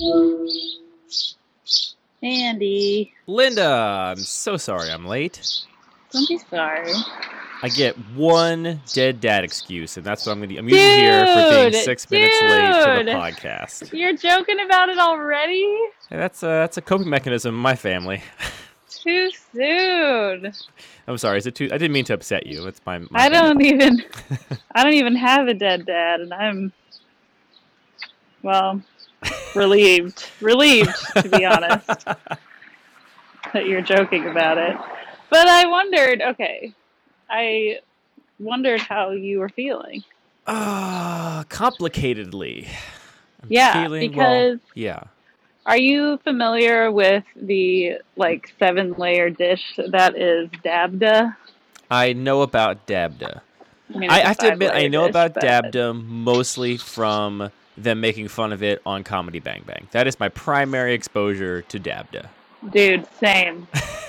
Andy. Linda, I'm so sorry I'm late. Don't be sorry. I get one dead dad excuse, and that's what I'm using here for being 6 minutes late to the podcast. You're joking about it already? Hey, that's a coping mechanism in my family. Too soon. I'm sorry. Is it too? I didn't mean to upset you. It's my I don't even have a dead dad, and I'm, well, relieved to be honest, that you're joking about it. But I wondered how you were feeling. Complicatedly. Because yeah. Are you familiar with the 7-layer dish that is dabda? I know about dabda. I have to admit, I know about dabda mostly from them making fun of it on Comedy Bang Bang. That is my primary exposure to dabda. Dude, same.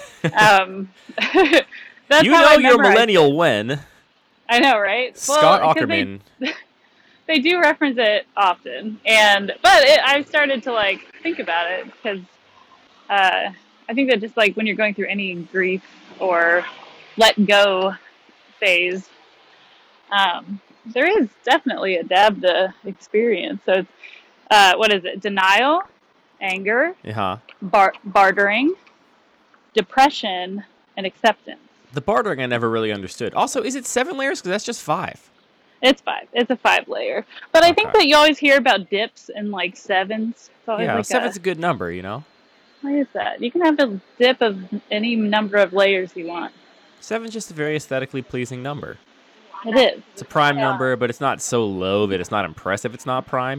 You know you're millennial when. I know, right? Scott Aukerman. They do reference it often, I started to think about it because I think that just when you're going through any grief or let go phase, there is definitely a dabda experience. So it's, what is it? Denial, anger, bartering, depression, and acceptance. The bartering I never really understood. Also, is it 7 layers? Because that's just 5. It's 5. It's a 5-layer. But I think that you always hear about dips and 7s. Yeah, 7's a good number, you know? Why is that? You can have a dip of any number of layers you want. 7's just a very aesthetically pleasing number. It is. It's a prime number, but it's not so low that it's not impressive. It's not prime,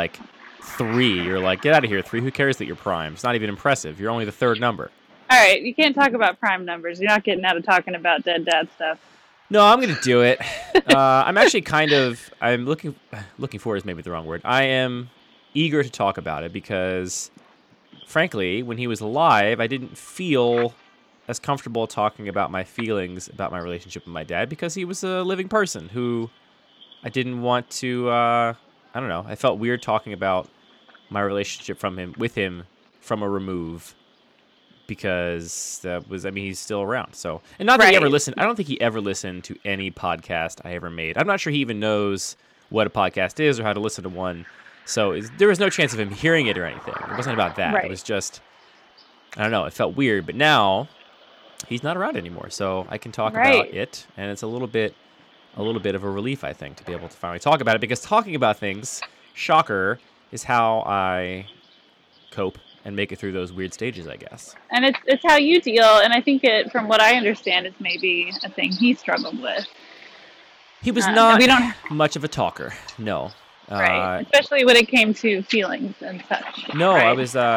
3. You're like, get out of here, 3. Who cares that you're prime? It's not even impressive. You're only the 3rd number. All right, you can't talk about prime numbers. You're not getting out of talking about dead dad stuff. No, I'm going to do it. I'm actually I'm looking forward is maybe the wrong word. I am eager to talk about it because, frankly, when he was alive, I didn't feel as comfortable talking about my feelings about my relationship with my dad because he was a living person who I didn't want to, I don't know, I felt weird talking about my relationship with him from a remove. Because he's still around. So, and not that he ever listened. I don't think he ever listened to any podcast I ever made. I'm not sure he even knows what a podcast is or how to listen to one. So there was no chance of him hearing it or anything. It wasn't about that. Right. It was just, I don't know. It felt weird. But now he's not around anymore, so I can talk about it, and it's a little bit of a relief, I think, to be able to finally talk about it. Because talking about things, shocker, is how I cope and make it through those weird stages, I guess. And it's how you deal, and I think from what I understand, it's maybe a thing he struggled with. He was not much of a talker, no. Right, especially when it came to feelings and such. No, right?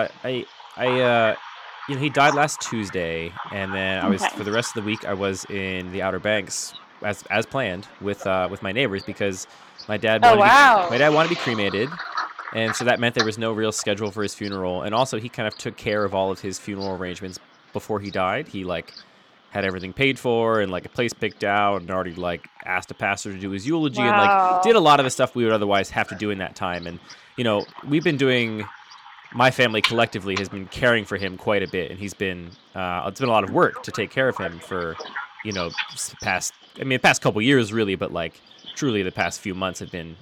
He died last Tuesday, and then for the rest of the week, I was in the Outer Banks as planned with my neighbors because my dad wanted to be cremated. And so that meant there was no real schedule for his funeral. And also, he kind of took care of all of his funeral arrangements before he died. He, had everything paid for and, a place picked out and already, asked a pastor to do his eulogy and, did a lot of the stuff we would otherwise have to do in that time. And, we've been doing – my family collectively has been caring for him quite a bit. And he's been it's been a lot of work to take care of him for, the past couple years, really. But, truly the past few months have been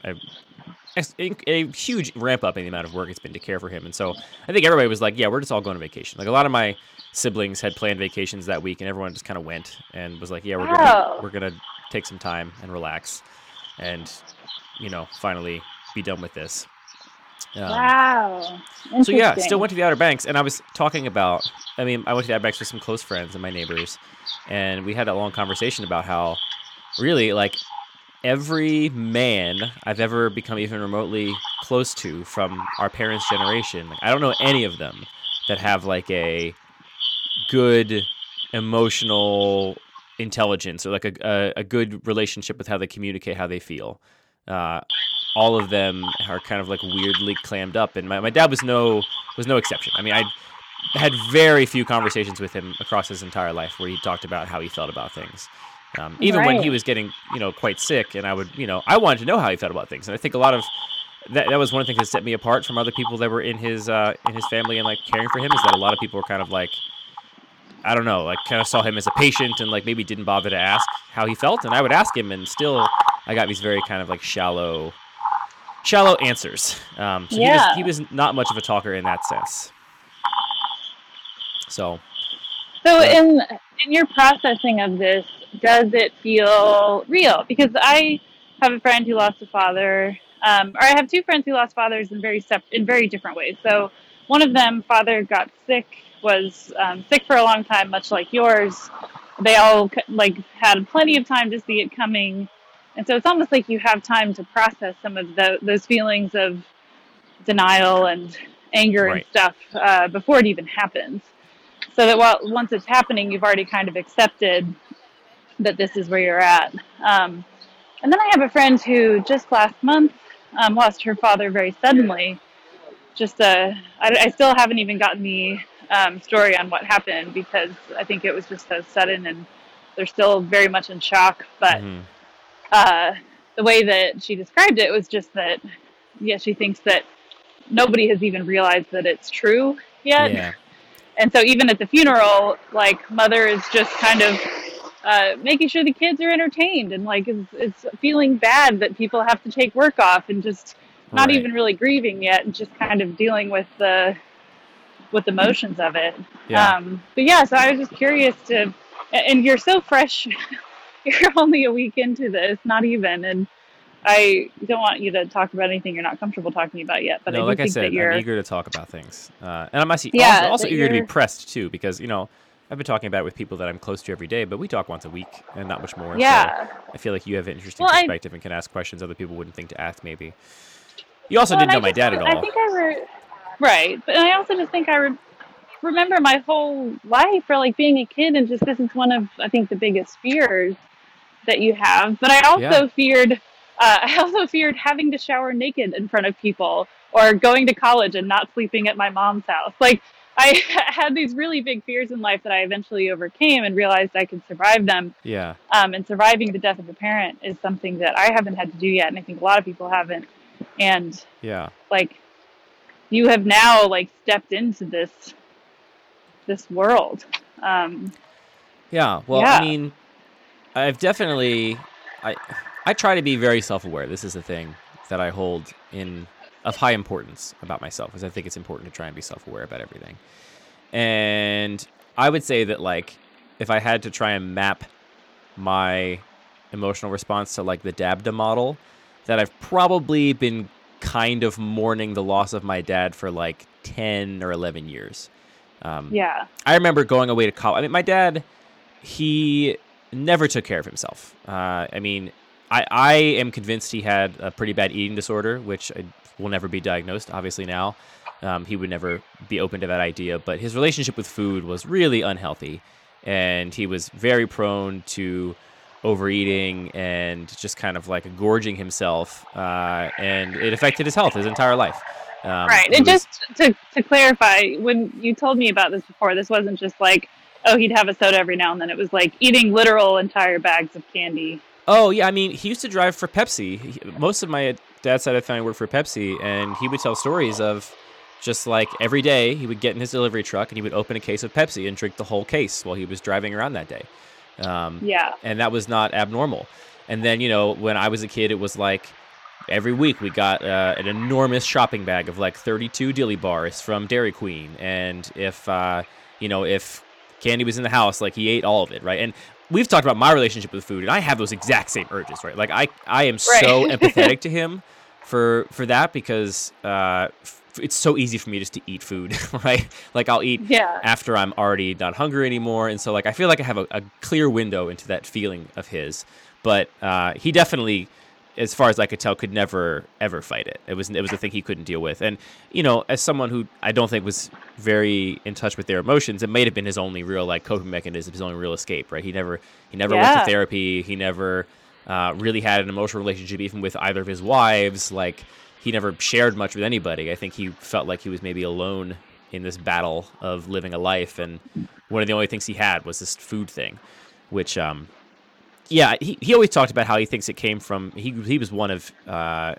a huge ramp up in the amount of work it's been to care for him. And so I think everybody was like, yeah, we're just all going to vacation. A lot of my siblings had planned vacations that week and everyone just kind of went and was like, yeah, we're going to take some time and relax and, finally be done with this. Wow. So yeah, still went to the Outer Banks and I was talking about, I went to the Outer Banks with some close friends and my neighbors and we had a long conversation about how really every man I've ever become even remotely close to from our parents' generation, I don't know any of them that have a good emotional intelligence or a good relationship with how they communicate how they feel. All of them are kind of weirdly clammed up, and my dad was no exception. I had very few conversations with him across his entire life where he talked about how he felt about things. Even when he was getting, quite sick, and I wanted to know how he felt about things. And I think a lot of that was one of the things that set me apart from other people that were in his family and like caring for him, is that a lot of people were kind of like, I don't know, like kind of saw him as a patient and like maybe didn't bother to ask how he felt. And I would ask him, and still I got these very kind of like shallow answers. So he was not much of a talker in that sense. So in your processing of this, does it feel real? Because I have a friend who lost a father, or I have two friends who lost fathers in very different ways. So one of them, father got sick, was sick for a long time, much like yours. They all like had plenty of time to see it coming, and so it's almost like you have time to process some of those feelings of denial and anger and stuff before it even happens. So that once it's happening, you've already kind of accepted that this is where you're at. And then I have a friend who just last month lost her father very suddenly. I still haven't even gotten the story on what happened, because I think it was just so sudden and they're still very much in shock. But the way that she described it was just that, she thinks that nobody has even realized that it's true yet. Yeah. And so even at the funeral, like, mother is just kind of making sure the kids are entertained, and like it's feeling bad that people have to take work off, and just not even really grieving yet, and just kind of dealing with the emotions of it. Yeah. So I was just curious and you're so fresh, you're only a week into this, not even, and I don't want you to talk about anything you're not comfortable talking about yet. But no, I like think I said, I'm eager to talk about things, and I'm also eager to be pressed too, because I've been talking about it with people that I'm close to every day, but we talk once a week and not much more. Yeah. So I feel like you have an interesting perspective and can ask questions other people wouldn't think to ask. Maybe you also didn't know my dad at all. I think right, but I also just think I remember my whole life, for like being a kid, and just this is one of, I think, the biggest fears that you have. But I also feared having to shower naked in front of people, or going to college and not sleeping at my mom's house. Like, I had these really big fears in life that I eventually overcame and realized I could survive them. Yeah. And surviving the death of a parent is something that I haven't had to do yet, and I think a lot of people haven't. And like, you have now like stepped into this world. Yeah. Well, I mean, I've definitely I try to be very self-aware. This is the thing that I hold of high importance about myself, because I think it's important to try and be self-aware about everything. And I would say that, like, if I had to try and map my emotional response to like the DABDA model, that I've probably been kind of mourning the loss of my dad for like 10 or 11 years. I remember going away to college. I mean, my dad, he never took care of himself. I mean, I am convinced he had a pretty bad eating disorder, which will never be diagnosed, obviously, now. He would never be open to that idea, but his relationship with food was really unhealthy, and he was very prone to overeating and just kind of like gorging himself, and it affected his health his entire life. Right. And just to clarify, when you told me about this before, this wasn't just like, oh, he'd have a soda every now and then. It was like eating literal entire bags of candy. Oh, yeah. I mean, he used to drive for Pepsi. Most of my dad's side of the family worked for Pepsi, and he would tell stories of just like every day he would get in his delivery truck and he would open a case of Pepsi and drink the whole case while he was driving around that day. And that was not abnormal. And then, when I was a kid, it was like every week we got an enormous shopping bag of like 32 dilly bars from Dairy Queen. And if candy was in the house, like he ate all of it, right? And we've talked about my relationship with food, and I have those exact same urges, right? Like I am so empathetic to him for that, because it's so easy for me just to eat food, right? Like I'll eat after I'm already not hungry anymore, and so like I feel like I have a clear window into that feeling of his. But he definitely, as far as I could tell, could never ever fight it. It was a thing he couldn't deal with. And as someone who I don't think was very in touch with their emotions, it may have been his only real like coping mechanism, his only real escape, right? He never went to therapy. He never really had an emotional relationship even with either of his wives. Like he never shared much with anybody. I think he felt like he was maybe alone in this battle of living a life, and one of the only things he had was this food thing, which he always talked about how he thinks it came from, he was one of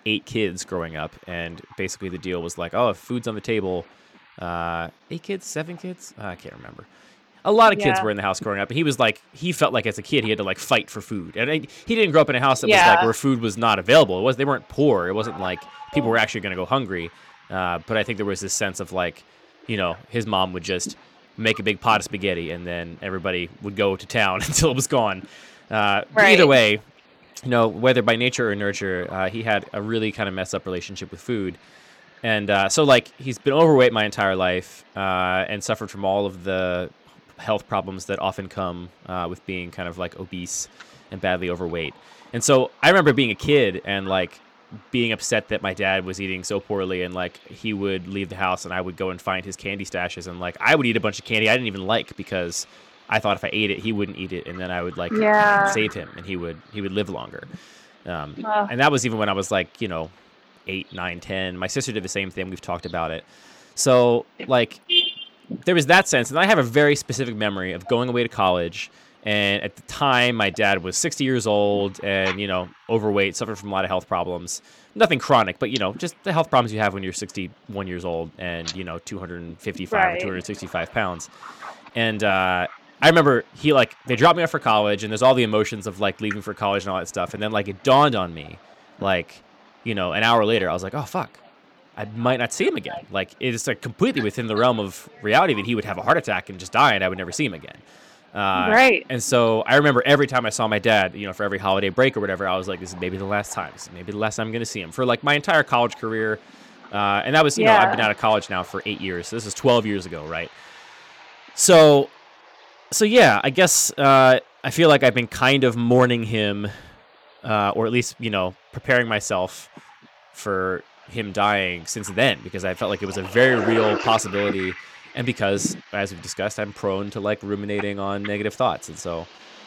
8 kids growing up, and basically the deal was like, oh, if food's on the table, 8 kids, 7 kids, I can't remember. A lot of kids were in the house growing up, and he was like, he felt like as a kid he had to like fight for food, and he didn't grow up in a house that was like where food was not available. They weren't poor. It wasn't like people were actually going to go hungry, but I think there was this sense of like, you know, his mom would just make a big pot of spaghetti, and then everybody would go to town until it was gone. Either way, you know, whether by nature or nurture, he had a really kind of messed up relationship with food. And so, like, he's been overweight my entire life and suffered from all of the health problems that often come with being kind of, like, obese and badly overweight. And so I remember being a kid and, like, being upset that my dad was eating so poorly, and, like, he would leave the house and I would go and find his candy stashes, and, like, I would eat a bunch of candy I didn't even like because I thought if I ate it, he wouldn't eat it, and then I would, like, save him, and he would live longer. And that was even when I was, like, you know, 8, 9, 10. My sister did the same thing. We've talked about it. So, like, there was that sense. And I have a very specific memory of going away to college. And at the time, my dad was 60 years old and, you know, overweight, suffered from a lot of health problems. Nothing chronic, but, you know, just the health problems you have when you're 61 years old and, you know, 255 or 265 pounds. And I remember they dropped me off for college, and there's all the emotions of, like, leaving for college and all that stuff. And then, like, it dawned on me, like, you know, an hour later, I was like, oh, fuck, I might not see him again. Like, it's like completely within the realm of reality that he would have a heart attack and just die, and I would never see him again. Right. And so I remember every time I saw my dad, you know, for every holiday break or whatever, I was like, this is maybe the last time. This is maybe the last time I'm going to see him for, like, my entire college career. And that was, you know, I've been out of college now for 8 years. So this is 12 years ago, right? So yeah, I guess I feel like I've been kind of mourning him, or at least, you know, preparing myself for him dying since then, because I felt like it was a very real possibility, and because, as we've discussed, I'm prone to, like, ruminating on negative thoughts, and so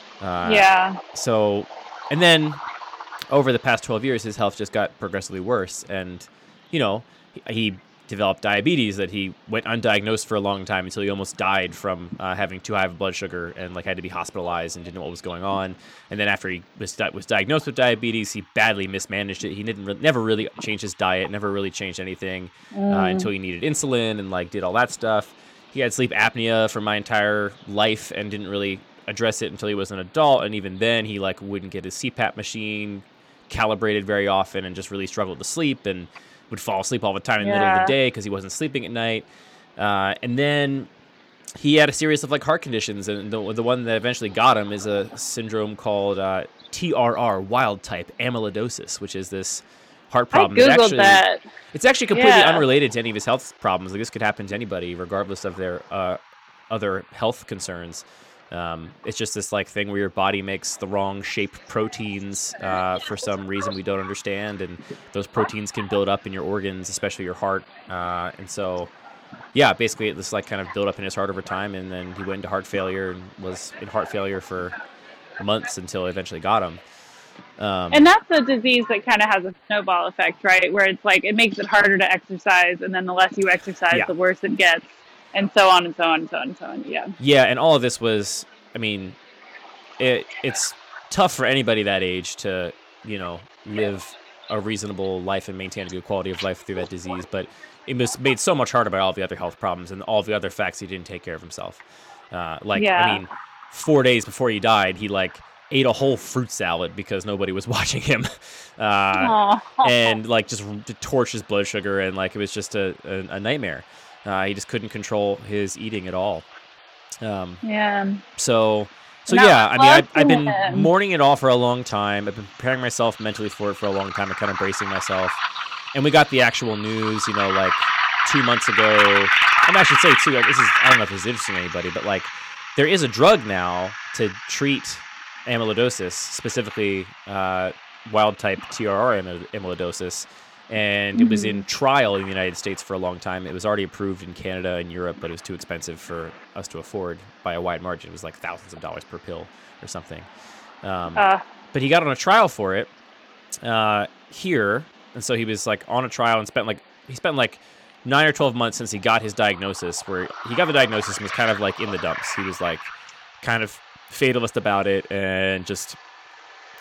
So, and then over the past 12 years, his health just got progressively worse, and, you know, he developed diabetes that he went undiagnosed for a long time until he almost died from having too high of a blood sugar and, like, had to be hospitalized and didn't know what was going on. And then after he was diagnosed with diabetes, he badly mismanaged it. He never really changed his diet, never really changed anything until he needed insulin and, like, did all that stuff. He had sleep apnea for my entire life and didn't really address it until he was an adult. And even then, he, like, wouldn't get his CPAP machine calibrated very often and just really struggled to sleep and would fall asleep all the time in the middle of the day because he wasn't sleeping at night. And then he had a series of, like, heart conditions, and the one that eventually got him is a syndrome called TRR, wild type amyloidosis, which is this heart problem. I Googled that. It's actually completely unrelated to any of his health problems. Like, this could happen to anybody, regardless of their other health concerns. It's just this, like, thing where your body makes the wrong shape proteins for some reason we don't understand, and those proteins can build up in your organs, especially your heart. And so, yeah, basically it just, like, kind of built up in his heart over time, and then he went into heart failure and was in heart failure for months until it eventually got him. And that's a disease that kind of has a snowball effect, right? Where it's like it makes it harder to exercise, and then the less you exercise, the worse it gets. And so on and so on and so on and so on, yeah. Yeah, and all of this was, I mean, it's tough for anybody that age to, you know, live a reasonable life and maintain a good quality of life through that disease, but it was made so much harder by all the other health problems and all the other facts he didn't take care of himself. I mean, 4 days before he died, he, like, ate a whole fruit salad because nobody was watching him, and, like, just torched his blood sugar, and, like, it was just a nightmare. He just couldn't control his eating at all. So yeah, I mean, I've been mourning it all for a long time. I've been preparing myself mentally for it for a long time and kind of bracing myself. And we got the actual news, you know, like 2 months ago. I should say too, like, I don't know if this is interesting to anybody, but, like, there is a drug now to treat amyloidosis, specifically wild type TRR amyloidosis. And it was in trial in the United States for a long time. It was already approved in Canada and Europe, but it was too expensive for us to afford by a wide margin. It was like thousands of dollars per pill or something. But he got on a trial for it here, and so he was, like, on a trial and spent 9 or 12 months since he got his diagnosis, where he got the diagnosis and was kind of, like, in the dumps. He was, like, kind of fatalist about it and just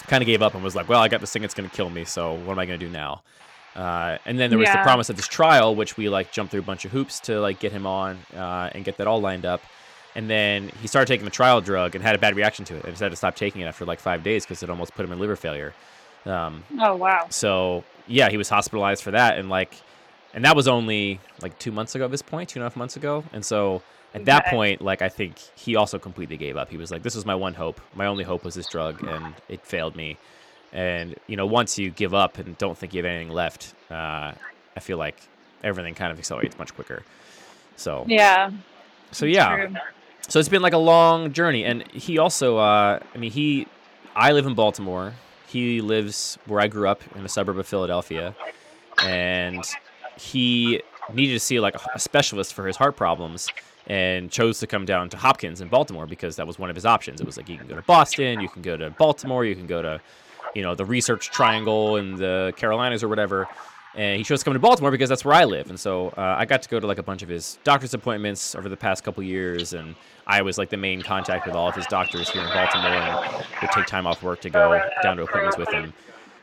kind of gave up and was like, well, I got this thing that's going to kill me, so what am I going to do now? And then there was the promise of this trial, which we like jumped through a bunch of hoops to like get him on and get that all lined up. And then he started taking the trial drug and had a bad reaction to it. And decided to stop taking it after like 5 days because it almost put him in liver failure. Oh, wow. So yeah, he was hospitalized for that. And that was only like 2 months ago at this point, 2.5 months ago. And so at that point, like, I think he also completely gave up. He was like, this was my one hope. My only hope was this drug, and it failed me. And, you know, once you give up and don't think you have anything left, I feel like everything kind of accelerates much quicker. So yeah. True. So it's been like a long journey. And he also, I live in Baltimore. He lives where I grew up in a suburb of Philadelphia. And he needed to see like a specialist for his heart problems and chose to come down to Hopkins in Baltimore because that was one of his options. It was like, you can go to Boston, you can go to Baltimore, you can go to, you know, the Research Triangle in the Carolinas or whatever. And he chose to come to Baltimore because that's where I live. And so I got to go to like a bunch of his doctor's appointments over the past couple years. And I was like the main contact with all of his doctors here in Baltimore and would take time off work to go down to appointments with him.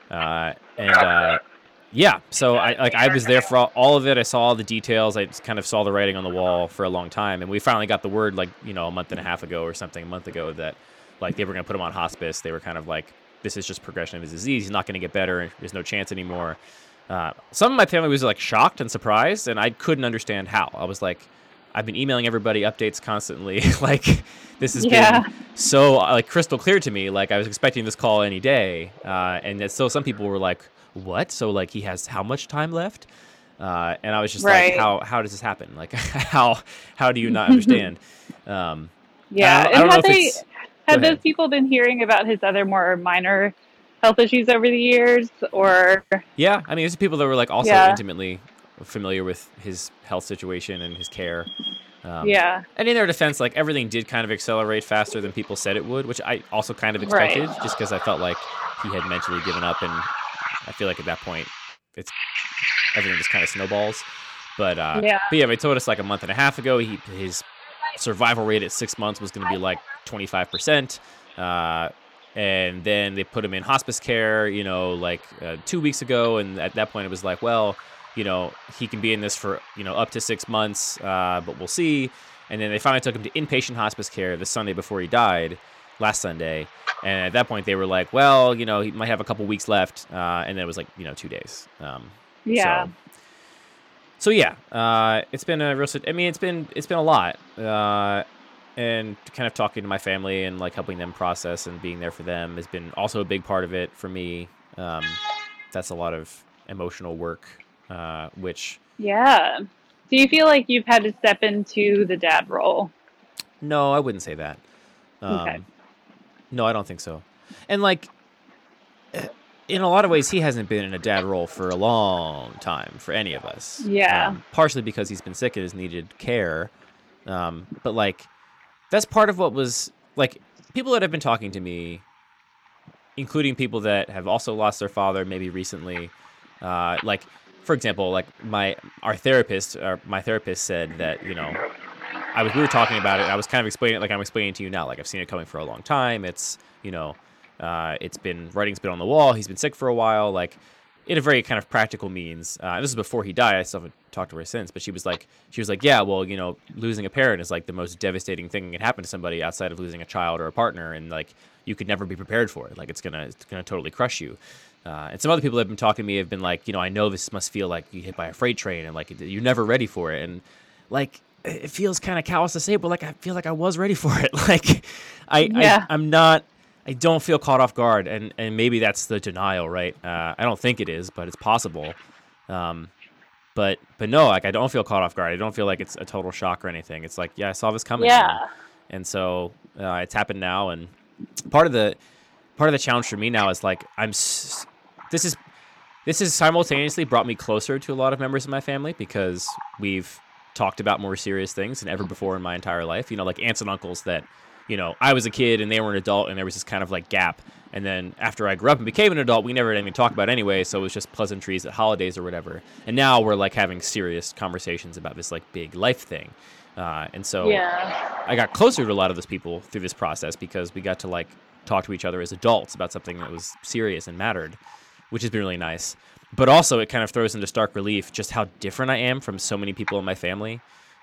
Yeah, so I was there for all of it. I saw all the details. I just kind of saw the writing on the wall for a long time. And we finally got the word like, you know, a month ago that like they were going to put him on hospice. They were kind of like, this is just progression of his disease. He's not going to get better. There's no chance anymore. Some of my family was like shocked and surprised, and I couldn't understand how. I was like, I've been emailing everybody updates constantly. Like this has been so like crystal clear to me. Like I was expecting this call any day. And so some people were like, what? So like he has how much time left? And I was just like, how does this happen? Like how do you not understand? And have those people been hearing about his other more minor health issues over the years, or? Yeah, I mean, there's people that were like also intimately familiar with his health situation and his care. And in their defense, like everything did kind of accelerate faster than people said it would, which I also kind of expected, just because I felt like he had mentally given up, and I feel like at that point, everything just kind of snowballs. But they told us like a month and a half ago, his survival rate at 6 months was going to be like 25%. And then they put him in hospice care, you know, like 2 weeks ago. And at that point it was like, well, you know, he can be in this for, you know, up to 6 months, but we'll see. And then they finally took him to inpatient hospice care the Sunday before he died, last Sunday. And at that point they were like, well, you know, he might have a couple weeks left. And then it was like, you know, 2 days. So it's been a real, I mean, it's been a lot. And kind of talking to my family and like helping them process and being there for them has been also a big part of it for me. That's a lot of emotional work, which. Yeah. Do you feel like you've had to step into the dad role? No, I wouldn't say that. Okay. No, I don't think so. And like, in a lot of ways, he hasn't been in a dad role for a long time for any of us. Yeah. Partially because he's been sick and has needed care. But like, that's part of what was like people that have been talking to me, including people that have also lost their father, maybe recently. Like, for example, like my therapist said that, you know, we were talking about it. And I was kind of explaining it like I'm explaining to you now. Like I've seen it coming for a long time. It's, you know, writing's been on the wall. He's been sick for a while. Like in a very kind of practical means. This is before he died. I still haven't talked to her since, but she was like, yeah, well, you know, losing a parent is like the most devastating thing that can happen to somebody outside of losing a child or a partner. And like, you could never be prepared for it. Like it's going to totally crush you. And some other people that have been talking to me have been like, you know, I know this must feel like you hit by a freight train and like, you're never ready for it. And like, it feels kind of callous to say, but like, I feel like I was ready for it. Like I'm not, I don't feel caught off guard, and maybe that's the denial, right? I don't think it is, but it's possible. But no, like I don't feel caught off guard. I don't feel like it's a total shock or anything. It's like, yeah, I saw this coming. Yeah. And so it's happened now, and part of the challenge for me now is like this has simultaneously brought me closer to a lot of members of my family because we've talked about more serious things than ever before in my entire life. You know, like aunts and uncles that, you know, I was a kid and they were an adult and there was this kind of like gap. And then after I grew up and became an adult, we never had anything to talk about anyway. So it was just pleasantries at holidays or whatever. And now we're like having serious conversations about this like big life thing. And so I got closer to a lot of those people through this process because we got to like talk to each other as adults about something that was serious and mattered, which has been really nice. But also it kind of throws into stark relief just how different I am from so many people in my family.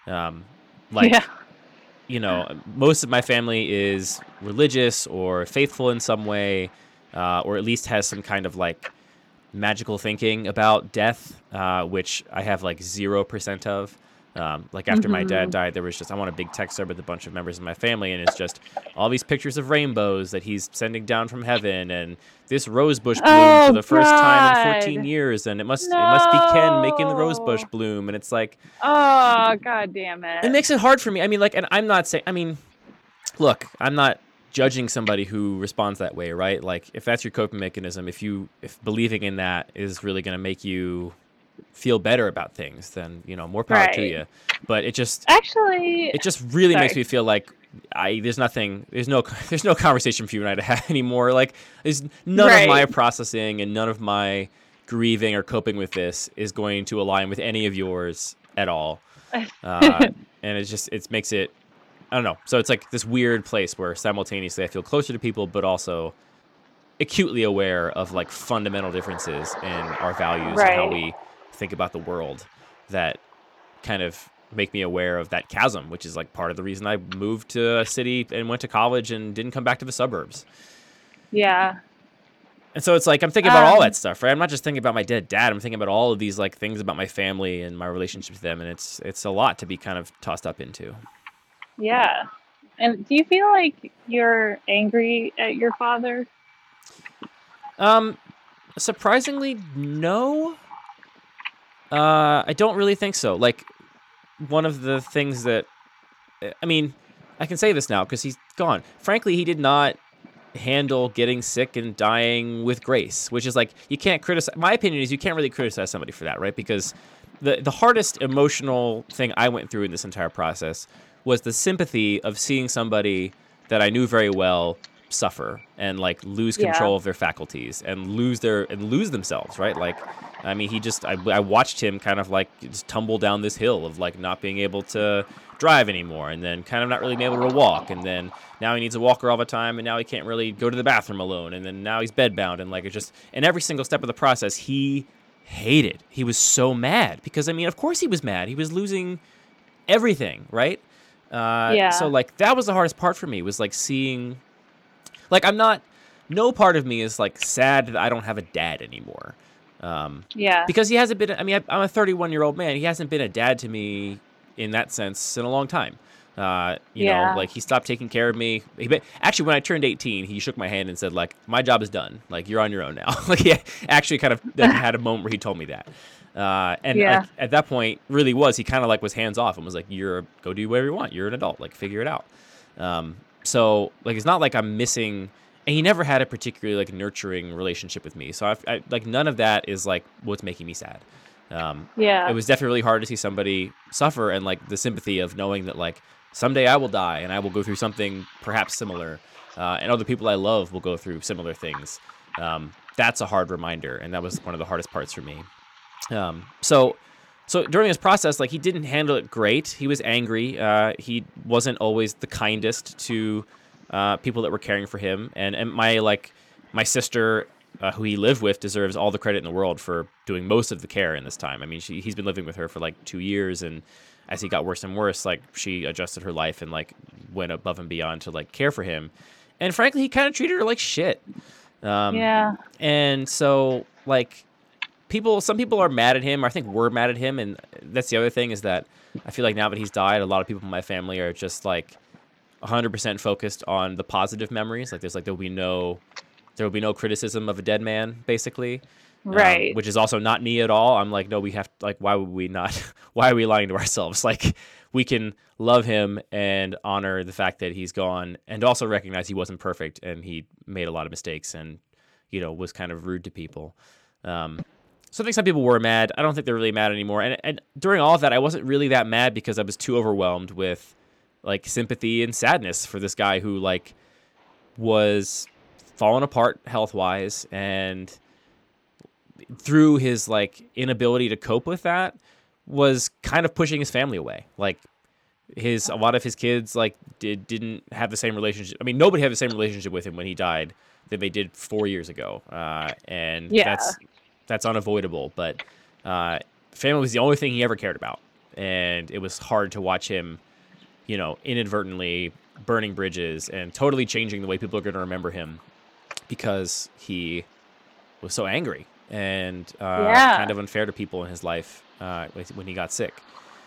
You know, most of my family is religious or faithful in some way, or at least has some kind of like magical thinking about death, which I have like 0% of. Like after my dad died, there was just, I want a big text with a bunch of members of my family, and it's just all these pictures of rainbows that he's sending down from heaven, and this rose bush bloomed for the first time in 14 years, and it must be Ken making the rose bush bloom, and it's like, oh god damn it. It makes it hard for me. I mean, like, and I'm not saying, I mean, look, I'm not judging somebody who responds that way, right? Like, if that's your coping mechanism, if believing in that is really going to make you feel better about things, then, you know, more power to you. But it just really makes me feel like there's no conversation for you and I to have anymore. Like, there's none of my processing and none of my grieving or coping with this is going to align with any of yours at all. And it makes it, I don't know. So it's like this weird place where simultaneously I feel closer to people, but also acutely aware of like fundamental differences in our values and how we think about the world that kind of make me aware of that chasm, which is like part of the reason I moved to a city and went to college and didn't come back to the suburbs. Yeah. And so it's like, I'm thinking about all that stuff, right? I'm not just thinking about my dead dad. I'm thinking about all of these like things about my family and my relationship with them. And it's a lot to be kind of tossed up into. Yeah. And do you feel like you're angry at your father? Surprisingly, no. I don't really think so. Like, one of the things that, I mean, I can say this now because he's gone. Frankly, he did not handle getting sick and dying with grace, which is like, you can't criticize. My opinion is you can't really criticize somebody for that, right? Because the hardest emotional thing I went through in this entire process was the sympathy of seeing somebody that I knew very well suffer and like lose control of their faculties and lose themselves, right? Like, I mean, I watched him kind of like just tumble down this hill of like not being able to drive anymore, and then kind of not really being able to walk, and then now he needs a walker all the time, and now he can't really go to the bathroom alone, and then now he's bedbound, and like it just, and every single step of the process he hated. He was so mad because, I mean, of course he was mad. He was losing everything, right? So like that was the hardest part for me, was like seeing, like, no part of me is like sad that I don't have a dad anymore. Because he hasn't been, I mean, I'm a 31-year-old man. He hasn't been a dad to me in that sense in a long time. You know, like he stopped taking care of me. Actually, when I turned 18, he shook my hand and said, like, my job is done. Like, you're on your own now. Like, he actually kind of had a moment where he told me that. Like, at that point, really he kind of like was hands off and was like, go do whatever you want. You're an adult. Like, figure it out. So like, it's not like I'm missing, and he never had a particularly like nurturing relationship with me. So I like, none of that is like what's making me sad. It was definitely really hard to see somebody suffer, and like the sympathy of knowing that like someday I will die and I will go through something perhaps similar, and other people I love will go through similar things. That's a hard reminder, and that was one of the hardest parts for me. So during this process, like, he didn't handle it great. He was angry. He wasn't always the kindest to people that were caring for him, and my sister, who he lived with, deserves all the credit in the world for doing most of the care in this time. I mean, he's been living with her for like 2 years, and as he got worse and worse, like, she adjusted her life and like went above and beyond to like care for him. And frankly, he kind of treated her like shit. And so like, some people are mad at him, or I think we're mad at him, and that's the other thing, is that I feel like now that he's died, a lot of people in my family are just like 100% focused on the positive memories. Like, there will be no criticism of a dead man, basically. Right. Which is also not me at all. I'm like, no, we have to, like, why would we not? Why are we lying to ourselves? Like, we can love him and honor the fact that he's gone, and also recognize he wasn't perfect and he made a lot of mistakes and, you know, was kind of rude to people. So I think some people were mad. I don't think they're really mad anymore. And during all of that, I wasn't really that mad because I was too overwhelmed with like sympathy and sadness for this guy who like was falling apart health-wise, and through his like inability to cope with that, was kind of pushing his family away. Like, a lot of his kids like didn't have the same relationship. I mean, nobody had the same relationship with him when he died that they did 4 years ago, and that's unavoidable. But family was the only thing he ever cared about, and it was hard to watch him, inadvertently burning bridges and totally changing the way people are going to remember him because he was so angry and kind of unfair to people in his life when he got sick.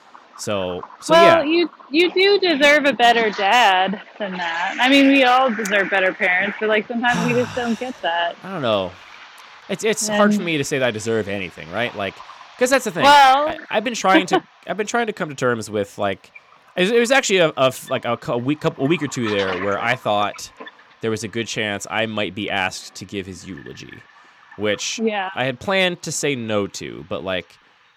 So well, yeah. You do deserve a better dad than that. I mean, we all deserve better parents, but like sometimes we just don't get that. I don't know. It's hard for me to say that I deserve anything, right? Like, because that's the thing. Well, I've been trying to come to terms with like. It was actually a week or two there where I thought there was a good chance I might be asked to give his eulogy, which I had planned to say no to, but like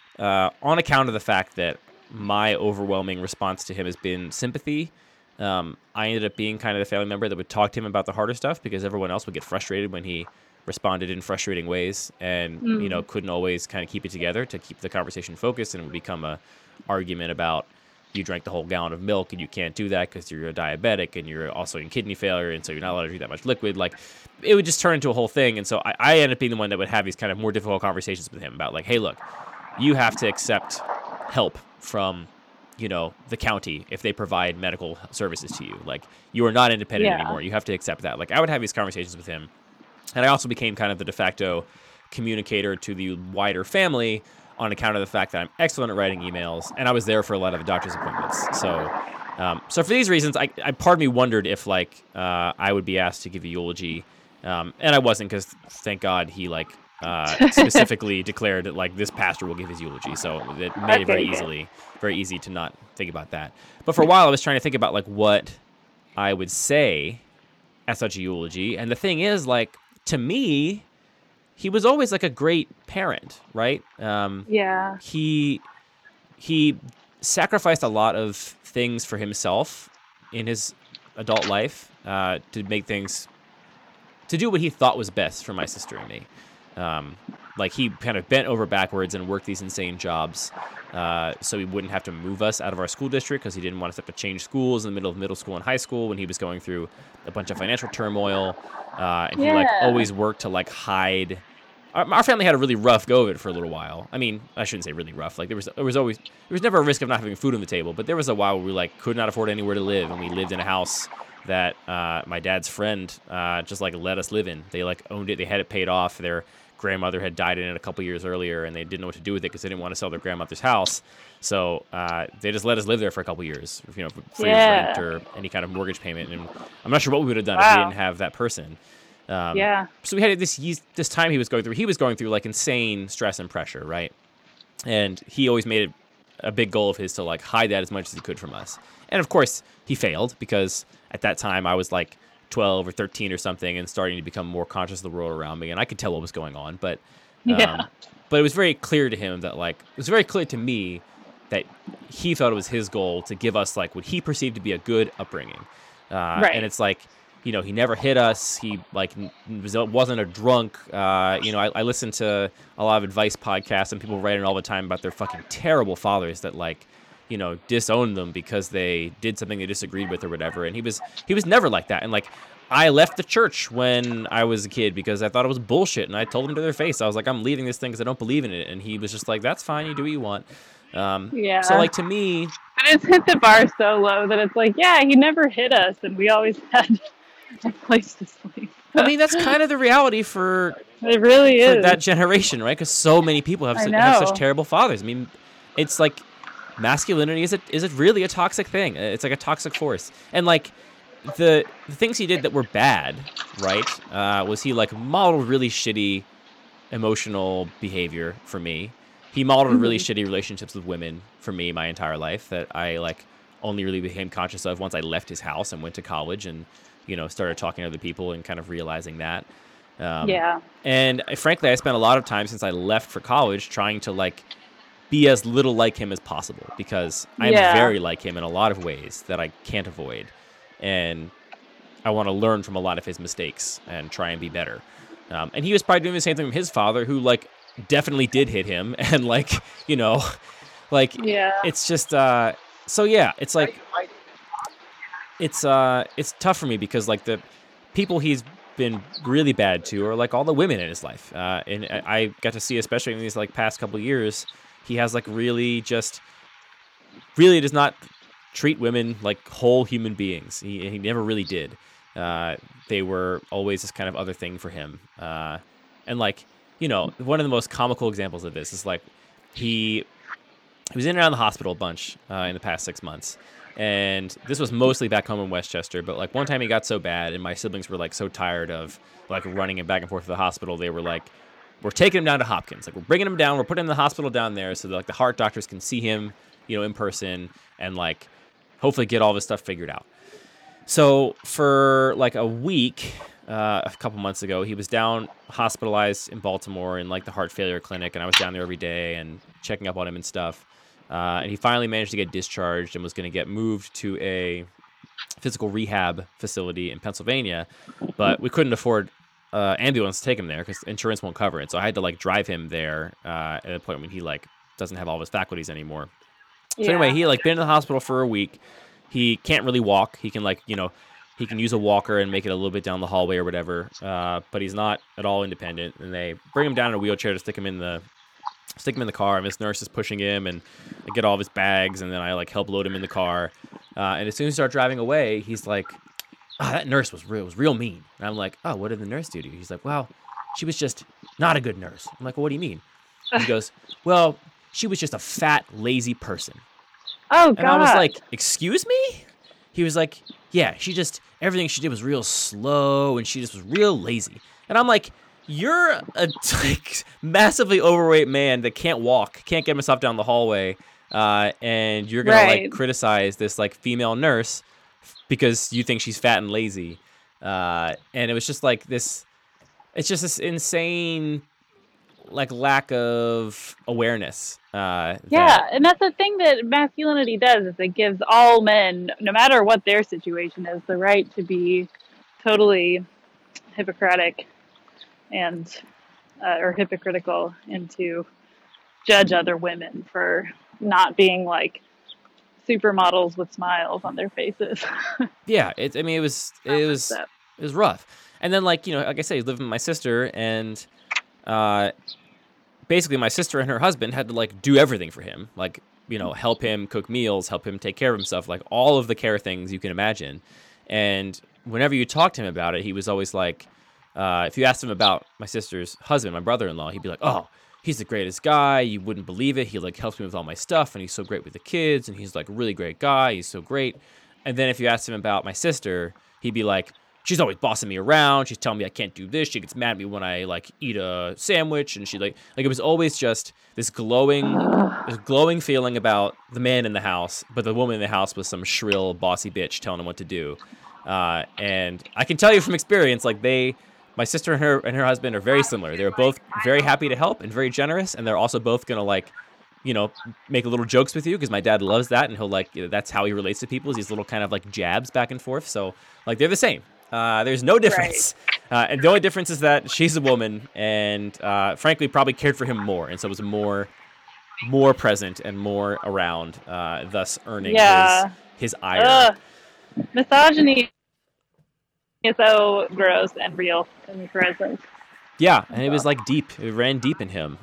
on account of the fact that my overwhelming response to him has been sympathy, I ended up being kind of the family member that would talk to him about the harder stuff because everyone else would get frustrated when he responded in frustrating ways and couldn't always kind of keep it together to keep the conversation focused, and it would become a argument about you drank the whole gallon of milk and you can't do that because you're a diabetic and you're also in kidney failure and so you're not allowed to drink that much liquid. Like, it would just turn into a whole thing. And so I ended up being the one that would have these kind of more difficult conversations with him about like, hey, look, you have to accept help from, the county if they provide medical services to you. Like, you are not independent anymore. You have to accept that. Like, I would have these conversations with him. And I also became kind of the de facto communicator to the wider family on account of the fact that I'm excellent at writing emails, and I was there for a lot of the doctor's appointments. So for these reasons, I part of me wondered if like I would be asked to give a eulogy, and I wasn't, because thank God he specifically declared that like this pastor will give his eulogy. So it made it very easy to not think about that. But for a while, I was trying to think about like what I would say at such a eulogy, and the thing is, like, to me, he was always like a great parent, right? He sacrificed a lot of things for himself in his adult life to do what he thought was best for my sister and me. Like, he kind of bent over backwards and worked these insane jobs so he wouldn't have to move us out of our school district because he didn't want us to have to change schools in the middle of middle school and high school when he was going through a bunch of financial turmoil. And he like always worked to like hide. Our family had a really rough go of it for a little while. I mean, I shouldn't say really rough. Like, there was never a risk of not having food on the table, but there was a while where we like could not afford anywhere to live, and we lived in a house that my dad's friend just like let us live in. They like owned it. They had it paid off. Their grandmother had died in it a couple years earlier, and they didn't know what to do with it because they didn't want to sell their grandmother's house. So they just let us live there for a couple years, free of rent or any kind of mortgage payment. And I'm not sure what we would have done if we didn't have that person. So we had this time he was going through like insane stress and pressure, right? And he always made it a big goal of his to like hide that as much as he could from us. And of course he failed, because at that time I was like 12 or 13 or something and starting to become more conscious of the world around me, and I could tell what was going on. But it was very clear to him that like, it was very clear to me that he thought it was his goal to give us like what he perceived to be a good upbringing. And it's like, he never hit us. He like wasn't a drunk. I listen to a lot of advice podcasts, and people writing all the time about their fucking terrible fathers that like, disowned them because they did something they disagreed with or whatever. And he was never like that. And like, I left the church when I was a kid because I thought it was bullshit, and I told them to their face, I was like, I'm leaving this thing because I don't believe in it. And he was just like, that's fine, you do what you want. So like, to me, but it's hit the bar so low that it's like, he never hit us, and we always had a place to sleep. I mean, that's kind of the reality for it really is that generation, right? Because so many people have such terrible fathers. I mean, it's like masculinity is really a toxic thing. It's like a toxic force. And like the things he did that were bad, right? Was he like modeled really shitty emotional behavior for me. He modeled really shitty relationships with women for me my entire life that I like only really became conscious of once I left his house and went to college and, started talking to other people and kind of realizing that. And frankly, I spent a lot of time since I left for college trying to like be as little like him as possible, because I'm very like him in a lot of ways that I can't avoid. And I want to learn from a lot of his mistakes and try and be better. And he was probably doing the same thing from his father, who like definitely did hit him. And like, it's just, So yeah, it's like it's tough for me because like the people he's been really bad to are like all the women in his life, and I got to see, especially in these like past couple of years, he has like really does not treat women like whole human beings. He never really did. They were always this kind of other thing for him, and like, you know, one of the most comical examples of this is like he was in and out of the hospital a bunch in the past 6 months. And this was mostly back home in Westchester. But like one time he got so bad and my siblings were like so tired of like running him back and forth to the hospital. They were like, we're taking him down to Hopkins. Like we're bringing him down. We're putting him in the hospital down there so that like the heart doctors can see him, you know, in person and like hopefully get all this stuff figured out. So for like a week, a couple months ago, he was down hospitalized in Baltimore in like the heart failure clinic. And I was down there every day and checking up on him and stuff. And he finally managed to get discharged and was going to get moved to a physical rehab facility in Pennsylvania, but we couldn't afford ambulance to take him there because insurance won't cover it. So I had to like drive him there at a point when he like doesn't have all of his faculties anymore. So anyway, he like been in the hospital for a week. He can't really walk. He can like, you know, he can use a walker and make it a little bit down the hallway or whatever, but he's not at all independent. And they bring him down in a wheelchair to stick him in the car, and this nurse is pushing him, and I get all of his bags, and then I like help load him in the car. And as soon as we start driving away, he's like, that nurse was real mean. And I'm like, oh, what did the nurse do to you? He's like, well, she was just not a good nurse. I'm like, well, what do you mean? He goes, well, she was just a fat, lazy person. Oh, God. And I was like, excuse me? He was like, yeah, everything she did was real slow, and she just was real lazy. And I'm like, you're a like massively overweight man that can't walk, can't get himself down the hallway, and you're gonna like criticize this like female nurse because you think she's fat and lazy, and it was just like this. It's just this insane like lack of awareness. And that's the thing that masculinity does, is it gives all men, no matter what their situation is, the right to be totally hypocritical and to judge other women for not being like supermodels with smiles on their faces. Yeah, it was rough. And then like, you know, like I say, I lived with my sister, and basically my sister and her husband had to like do everything for him, like, you know, help him cook meals, help him take care of himself, like all of the care things you can imagine. And whenever you talk to him about it, he was always like, if you asked him about my sister's husband, my brother-in-law, he'd be like, oh, he's the greatest guy. You wouldn't believe it. He like helps me with all my stuff, and he's so great with the kids, and he's like a really great guy. He's so great. And then if you asked him about my sister, he'd be like, she's always bossing me around. She's telling me I can't do this. She gets mad at me when I like eat a sandwich, and she like it was always just this glowing feeling about the man in the house, but the woman in the house was some shrill, bossy bitch telling him what to do. And I can tell you from experience, like my sister and her husband are very similar. They're both very happy to help and very generous, and they're also both gonna like, you know, make little jokes with you because my dad loves that, and he'll like, you know, that's how he relates to people, is these little kind of like jabs back and forth. So like they're the same. There's no difference, and the only difference is that she's a woman, and frankly probably cared for him more, and so was more present and more around, thus earning his ire. Misogyny is so gross and real in the present. Yeah, and it was like deep. It ran deep in him.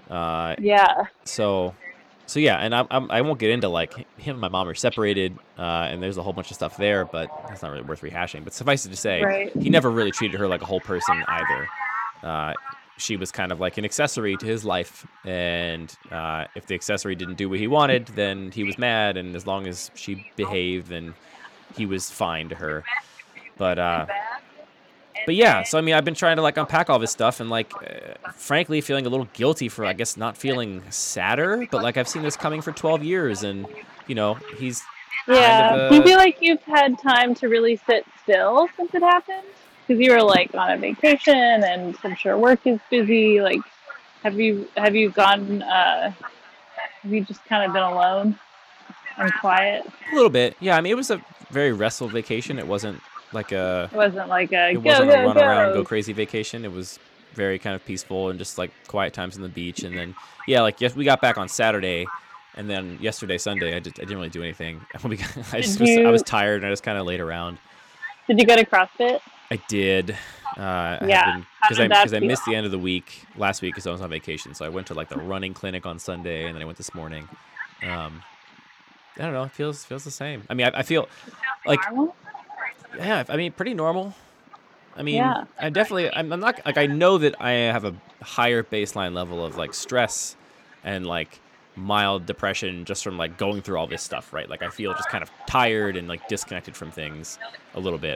So yeah, and I won't get into like him and my mom are separated, and there's a whole bunch of stuff there, but that's not really worth rehashing. But suffice it to say, he never really treated her like a whole person either. She was kind of like an accessory to his life, and if the accessory didn't do what he wanted, then he was mad, and as long as she behaved, then he was fine to her. But yeah, so I mean, I've been trying to like unpack all this stuff, and like, frankly, feeling a little guilty for, I guess, not feeling sadder. But like, I've seen this coming for 12 years, and you know, he's do you feel like you've had time to really sit still since it happened? Because you were like on a vacation, and I'm sure work is busy. Like, have you gone? Have you just kind of been alone and quiet? A little bit, yeah. I mean, it was a very restful vacation. It wasn't like a run around, go crazy vacation. It was very kind of peaceful and just like quiet times on the beach. And then, yeah, like, yes, we got back on Saturday, And then yesterday, Sunday, I didn't really do anything. I was tired and I just kind of laid around. Did you go to CrossFit? I did. Yeah. Because I missed the end of the week last week because I was on vacation. So I went to like the running clinic on Sunday, and then I went this morning. I don't know. It feels the same. I mean, I feel like, yeah. I mean, pretty normal. I mean, yeah. I'm not like, I know that I have a higher baseline level of like stress and like mild depression just from like going through all this stuff, right? Like I feel just kind of tired and like disconnected from things a little bit.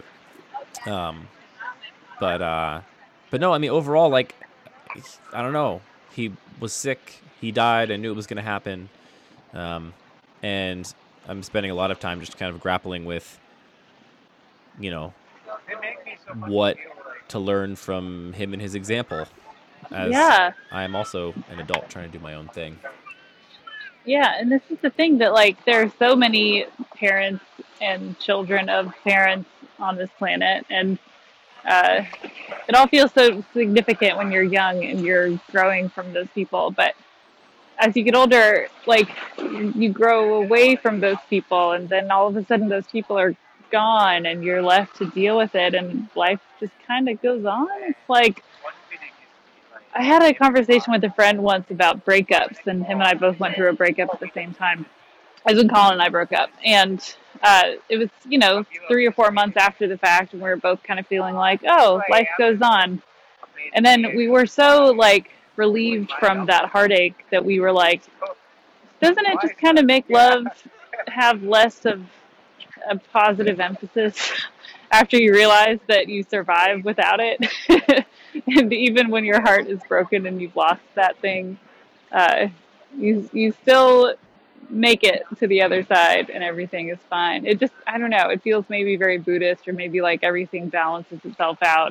But no, I mean, overall, like, I don't know. He was sick. He died. I knew it was going to happen. And I'm spending a lot of time just kind of grappling with, you know, what to learn from him and his example. As I am also an adult trying to do my own thing. Yeah, and this is the thing that, like, there are so many parents and children of parents on this planet, and it all feels so significant when you're young and you're growing from those people. But as you get older, like, you grow away from those people, and then all of a sudden those people are gone and you're left to deal with it, and life just kind of goes on. It's like, I had a conversation with a friend once about breakups, and him and I both went through a breakup at the same time. As when Colin and I broke up, and it was, 3 or 4 months after the fact, and we were both kind of feeling like, oh, life goes on. And then we were so like relieved from that heartache that we were like, doesn't it just kind of make love have less of a positive emphasis after you realize that you survive without it? And even when your heart is broken and you've lost that thing, you still make it to the other side and everything is fine. It just, I don't know, it feels maybe very Buddhist, or maybe like everything balances itself out.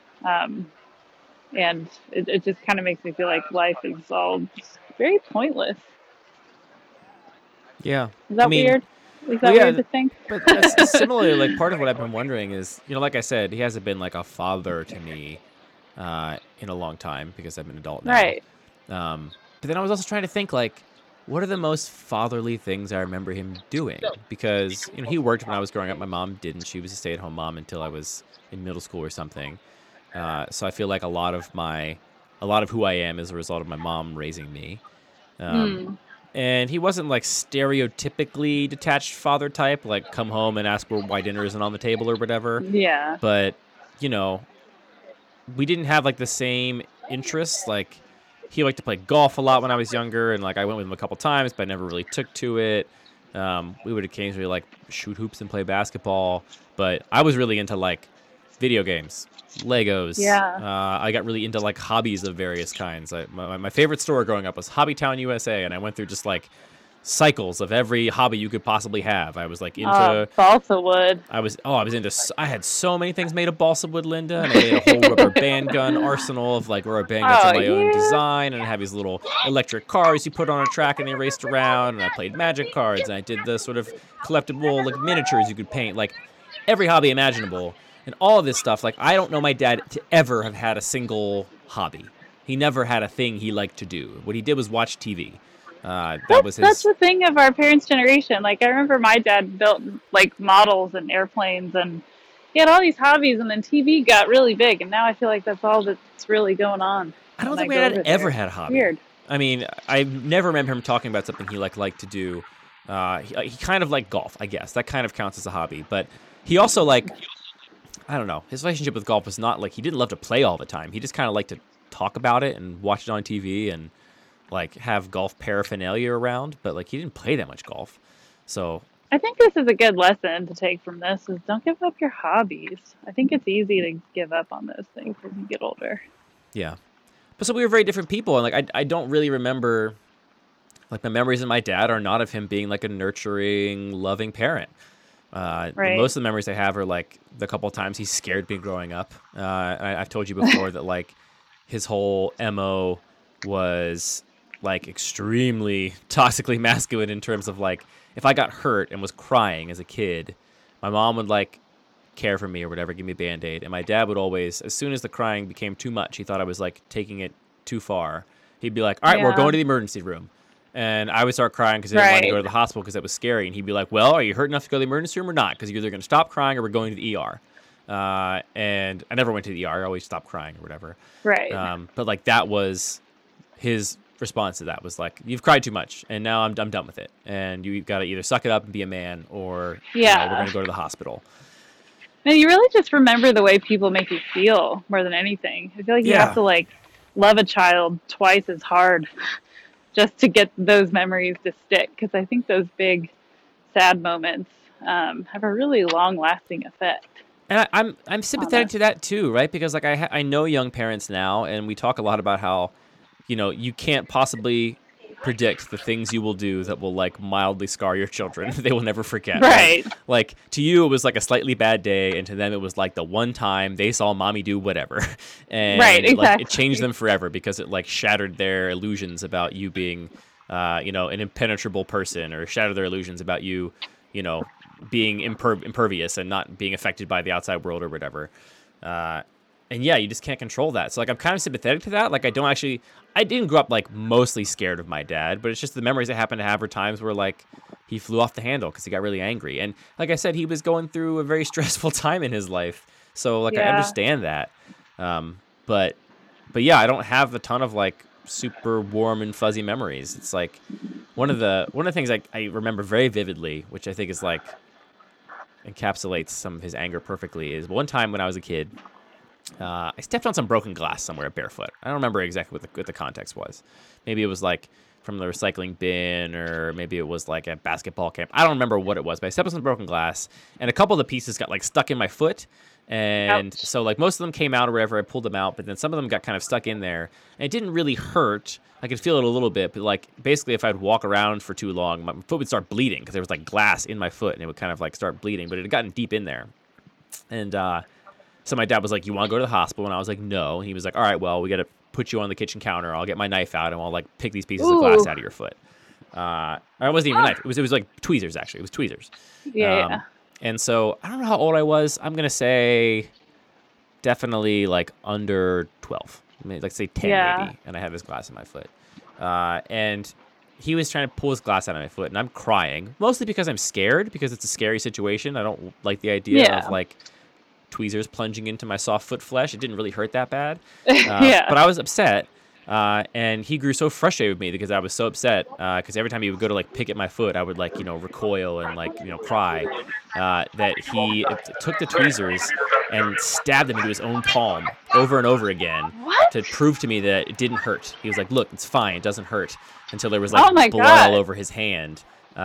And it just kind of makes me feel like life is all just very pointless. Yeah. Is that weird? Is that weird to think? But similarly, like, part of what I've been wondering is, like I said, he hasn't been like a father to me in a long time because I'm an adult now. Right. But then I was also trying to think, like, what are the most fatherly things I remember him doing? Because, he worked when I was growing up. My mom didn't. She was a stay-at-home mom until I was in middle school or something. So I feel like a lot of who I am is a result of my mom raising me. And he wasn't like stereotypically detached father type, like come home and ask why dinner isn't on the table or whatever. Yeah. But, we didn't have like the same interests. Like, he liked to play golf a lot when I was younger, and like I went with him a couple times, but I never really took to it. We would occasionally like shoot hoops and play basketball, but I was really into like video games, Legos. Yeah. I got really into like hobbies of various kinds. My favorite store growing up was Hobbytown USA, and I went through just like cycles of every hobby you could possibly have. I was like into balsa wood. I had so many things made of balsa wood, Linda, and I made a whole rubber band gun arsenal of like rubber band guns of my own design, and I have these little electric cars you put on a track and they raced around, and I played magic cards, and I did the sort of collectible like miniatures you could paint, like every hobby imaginable. And all of this stuff, like, I don't know my dad to ever have had a single hobby. He never had a thing he liked to do. What he did was watch TV. That's the thing of our parents' generation. Like, I remember my dad built, like, models and airplanes, and he had all these hobbies, and then TV got really big, and now I feel like that's all that's really going on. I don't think my dad ever had a hobby. Weird. I mean, I never remember him talking about something he liked to do. He kind of liked golf, I guess. That kind of counts as a hobby. But he also, like, I don't know. His relationship with golf was not like he didn't love to play all the time. He just kind of liked to talk about it and watch it on TV and like have golf paraphernalia around, but like he didn't play that much golf. So I think this is a good lesson to take from this is don't give up your hobbies. I think it's easy to give up on those things as you get older. Yeah. But so we were very different people, and like I don't really remember, like, my memories of my dad are not of him being like a nurturing, loving parent. Right. Most of the memories I have are like the couple of times he scared me growing up. I've told you before that like his whole MO was like extremely toxically masculine in terms of like if I got hurt and was crying as a kid, my mom would like care for me or whatever, give me a Band-Aid, and my dad would always, as soon as the crying became too much, he thought I was like taking it too far, he'd be like, all right, we're going to the emergency room. And I would start crying because I didn't want to go to the hospital because it was scary. And he'd be like, well, are you hurt enough to go to the emergency room or not? Because you're either going to stop crying or we're going to the ER. And I never went to the ER. I always stopped crying or whatever. Right. But like that was his response to that was like, you've cried too much and now I'm done with it. And you've got to either suck it up and be a man or we're going to go to the hospital. And you really just remember the way people make you feel more than anything. I feel like you have to like love a child twice as hard just to get those memories to stick. Because I think those big sad moments have a really long lasting effect. And I'm sympathetic to that too, right? Because like I know young parents now, and we talk a lot about how, you can't possibly predict the things you will do that will like mildly scar your children. They will never forget. Right. Like to you, it was like a slightly bad day, and to them, it was like the one time they saw mommy do whatever, and exactly. like, it changed them forever because it like shattered their illusions about you being, an impenetrable person, or shattered their illusions about you, being impervious and not being affected by the outside world or whatever. And yeah, you just can't control that. So like, I'm kind of sympathetic to that. Like I didn't grow up like mostly scared of my dad, but it's just the memories I happen to have are times where like he flew off the handle because he got really angry. And like I said, he was going through a very stressful time in his life. So like, I understand that. But yeah, I don't have a ton of like super warm and fuzzy memories. It's like one of the things I remember very vividly, which I think is like encapsulates some of his anger perfectly, is one time when I was a kid, I stepped on some broken glass somewhere barefoot. I don't remember exactly what the context was. Maybe it was like from the recycling bin, or maybe it was like a basketball camp. I don't remember what it was, but I stepped on some broken glass, and a couple of the pieces got like stuck in my foot. And so like most of them came out or whatever, I pulled them out, but then some of them got kind of stuck in there, and it didn't really hurt. I could feel it a little bit, but like basically if I'd walk around for too long, my foot would start bleeding because there was like glass in my foot, and it would kind of like start bleeding, but it had gotten deep in there. And so my dad was like, you want to go to the hospital? And I was like, no. And he was like, all right, well, we got to put you on the kitchen counter. I'll get my knife out and I'll like pick these pieces of glass out of your foot. Or it wasn't even a knife. It was like tweezers, actually. It was tweezers. Yeah. And so I don't know how old I was. I'm going to say definitely like under 12. Like say 10 maybe. And I had this glass in my foot. And he was trying to pull his glass out of my foot, and I'm crying. Mostly because I'm scared, because it's a scary situation. I don't like the idea of like tweezers plunging into my soft foot flesh. It didn't really hurt that bad. But I was upset. And he grew so frustrated with me because I was so upset. Because every time he would go to like pick at my foot, I would like, recoil and like, cry. That he took the tweezers and stabbed them into his own palm over and over again to prove to me that it didn't hurt. He was like, look, it's fine. It doesn't hurt. Until there was like blood all over his hand.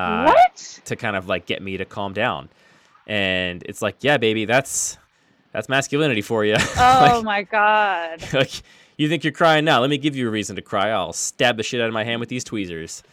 To kind of like get me to calm down. And it's like, yeah, baby, that's masculinity for you. Oh my God. Like, you think you're crying now? Let me give you a reason to cry. I'll stab the shit out of my hand with these tweezers.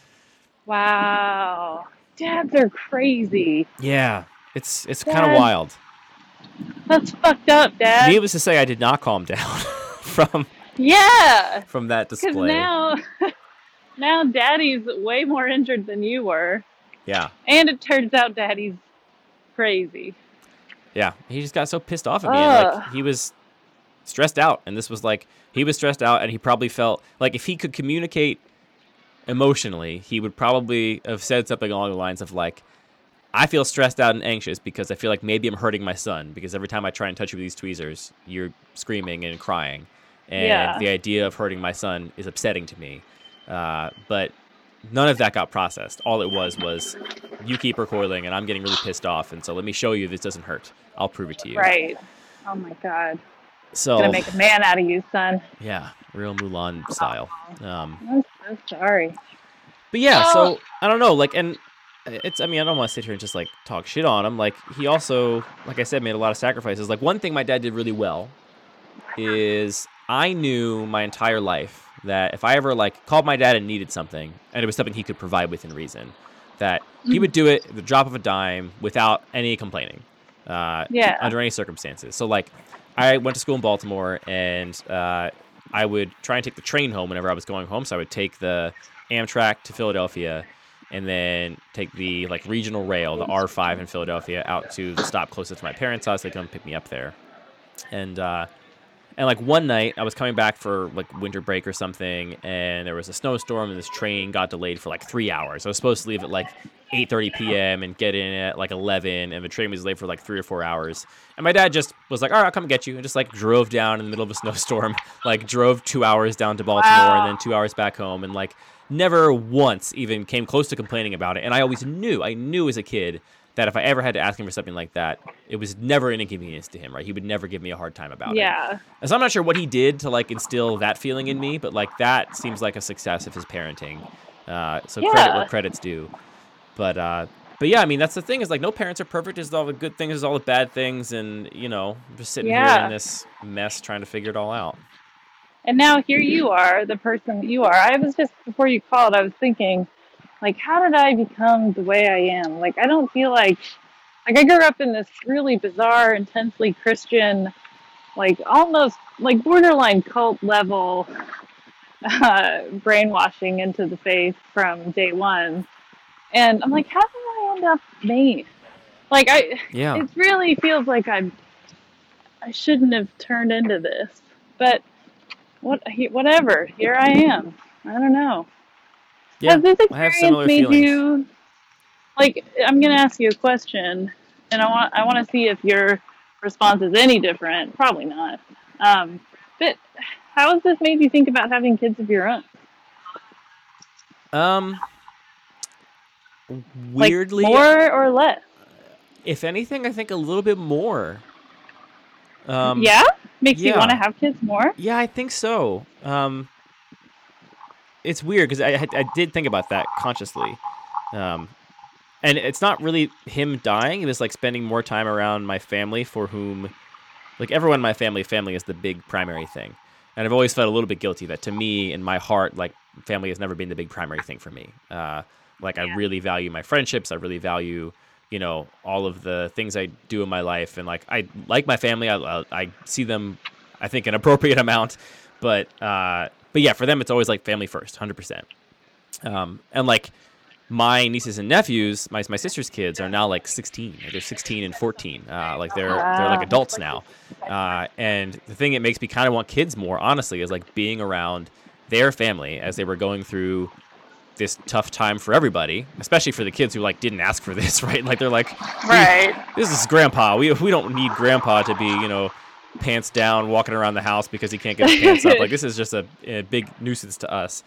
Wow. Dads are crazy. Yeah. It's kind of wild. That's fucked up, Dad. Needless to say, I did not calm down from that display. Because now Daddy's way more injured than you were. Yeah. And it turns out Daddy's crazy. Yeah, he just got so pissed off at me. And, like, he was stressed out, and this was like, he was stressed out, and he probably felt like if he could communicate emotionally, he would probably have said something along the lines of like, I feel stressed out and anxious because I feel like maybe I'm hurting my son, because every time I try and touch you with these tweezers, you're screaming and crying, and the idea of hurting my son is upsetting to me. But none of that got processed. All it was you keep recoiling and I'm getting really pissed off, and so let me show you this doesn't hurt. I'll prove it to you. Right. Oh my God. So gonna make a man out of you, son. Yeah, real Mulan style. I'm so sorry. But yeah, so I don't know, like, and I don't want to sit here and just like talk shit on him. Like, he also, like I said, made a lot of sacrifices. Like, one thing my dad did really well is I knew my entire life that if I ever like called my dad and needed something, and it was something he could provide within reason, that he would do it at the drop of a dime without any complaining, under any circumstances. So like, I went to school in Baltimore, and I would try and take the train home whenever I was going home. So I would take the Amtrak to Philadelphia, and then take the like regional rail, the R5 in Philadelphia, out to the stop closest to my parents' house. They'd come pick me up there. And And like one night I was coming back for like winter break or something, and there was a snowstorm and this train got delayed for like 3 hours. I was supposed to leave at like 8:30 p.m. and get in at like 11, and the train was delayed for like 3 or 4 hours. And my dad just was like, all right, I'll come get you. And just like drove down in the middle of a snowstorm, like drove 2 hours down to Baltimore and then 2 hours back home, and like never once even came close to complaining about it. And I knew as a kid that if I ever had to ask him for something like that, it was never an inconvenience to him, right? He would never give me a hard time about it. Yeah. And so I'm not sure what he did to like instill that feeling in me, but like that seems like a success of his parenting. So credit where credit's due. But yeah, I mean, that's the thing is like no parents are perfect. There's all the good things, there's all the bad things, and you know, just sitting here in this mess trying to figure it all out. And now here you are, the person that you are. I was just, before you called, I was thinking, like, how did I become the way I am? Like, I don't feel like I grew up in this really bizarre, intensely Christian, like almost like borderline cult level brainwashing into the faith from day one. And I'm like, how did I end up me? Like, it really feels like I shouldn't have turned into this. But whatever, here I am. I don't know. Yeah, has this I have experience similar made feelings. you, like, I'm going to ask you a question, and I want to see if your response is any different. Probably not. But how has this made you think about having kids of your own? Weirdly, like more or less? If anything, I think a little bit more. Makes you want to have kids more? Yeah, I think so. It's weird because I did think about that consciously. And it's not really him dying. It was like spending more time around my family, for whom, like, everyone in my family is the big primary thing. And I've always felt a little bit guilty that, to me, in my heart, like, family has never been the big primary thing for me. I really value my friendships. I really value, you know, all of the things I do in my life. And like, I like my family. I see them, I think, an appropriate amount. But yeah, for them, it's always like family first, 100%. And like, my nieces and nephews, my sister's kids, are now like 16. They're 16 and 14. Like they're like adults now. And the thing that makes me kind of want kids more, honestly, is like being around their family as they were going through this tough time for everybody, especially for the kids who like didn't ask for this, right? Like they're like, right, this is grandpa. We don't need grandpa to be, you know, pants down, walking around the house because he can't get his pants up. Like, this is just a big nuisance to us.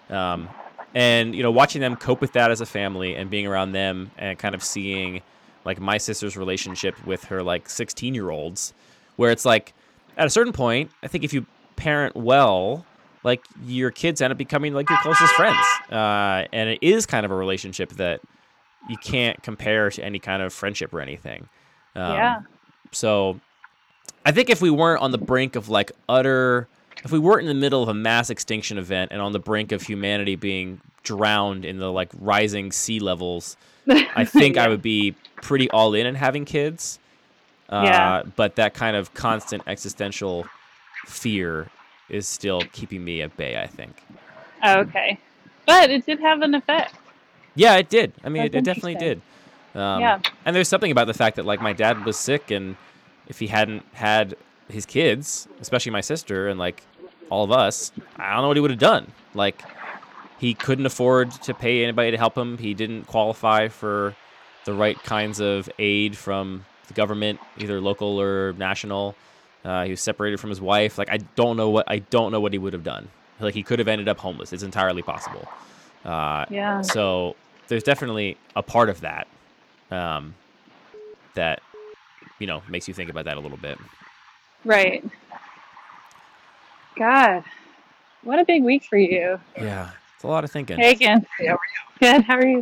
And, you know, watching them cope with that as a family and being around them and kind of seeing, like, my sister's relationship with her, like, 16-year-olds, where it's like, at a certain point, I think if you parent well, like, your kids end up becoming, like, your closest friends. And it is kind of a relationship that you can't compare to any kind of friendship or anything. So I think if we weren't on the brink of, like, if we weren't in the middle of a mass extinction event and on the brink of humanity being drowned in the like rising sea levels, I think I would be pretty all in and having kids. But that kind of constant existential fear is still keeping me at bay, I think. Okay. But it did have an effect. Yeah, it did. I mean, it definitely did. And there's something about the fact that like my dad was sick, and if he hadn't had his kids, especially my sister and like all of us, I don't know what he would have done. Like, he couldn't afford to pay anybody to help him. He didn't qualify for the right kinds of aid from the government, either local or national. He was separated from his wife. Like, I don't know what he would have done. Like, he could have ended up homeless. It's entirely possible. So there's definitely a part of that that, you know, makes you think about that a little bit. Right. God, what a big week for you. Yeah, it's a lot of thinking. Hey, Ken. Hey, how are you? Good, how are you?